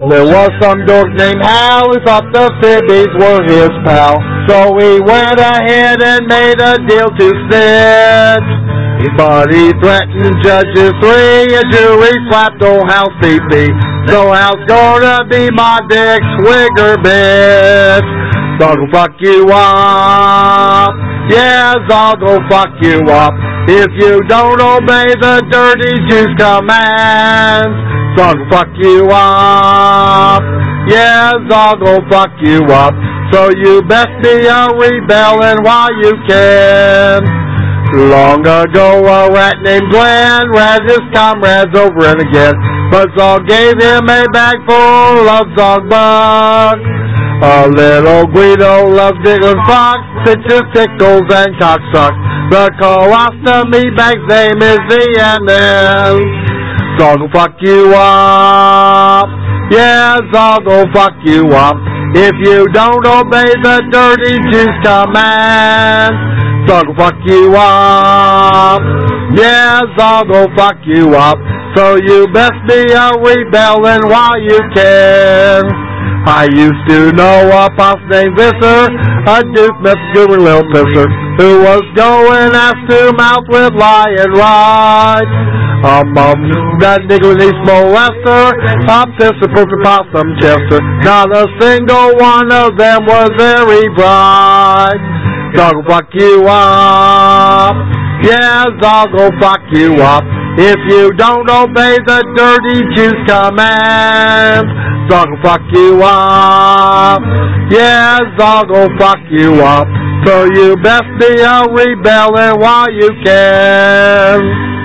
There was some dork named Hal who thought the Fibbies were his pal. So he went ahead and made a deal to snitch. But he threatened judges 3 and jury slapped old Hal's pee-pee. So Hal's gonna be my dick swigger bitch. So I'll go fuck you up. Yes, I'll go fuck you up. If you don't obey the dirty juice commands. So I'll go fuck you up. Yes, I'll go fuck you up. So you best be a rebelling while you can. Long ago a rat named Glenn ran his comrades over and again. Buzzsaw gave him a bag full of zog bugs. A little Guido loves diggling fox, pitches, tickles, and cocksucks. The colostomy bag's name is VNN. So I'll go fuck you up. Yes, I'll go fuck you up. If you don't obey the dirty juice command. So I'll go fuck you up. Yes, I'll go fuck you up. So you best be a rebelling while you can. I used to know a pops named Visser, a Duke Method little pisser, who was going ass to mouth with Lion Ride. That Nicholas molester, a pisser, perfect possum chester. Not a single one of them was very bright. So I'll go fuck you up. Yes, I'll go fuck you up. If you don't obey the dirty juice command. So I'll go fuck you up. Yes, I'll go fuck you up. So you best be a rebelling while you can.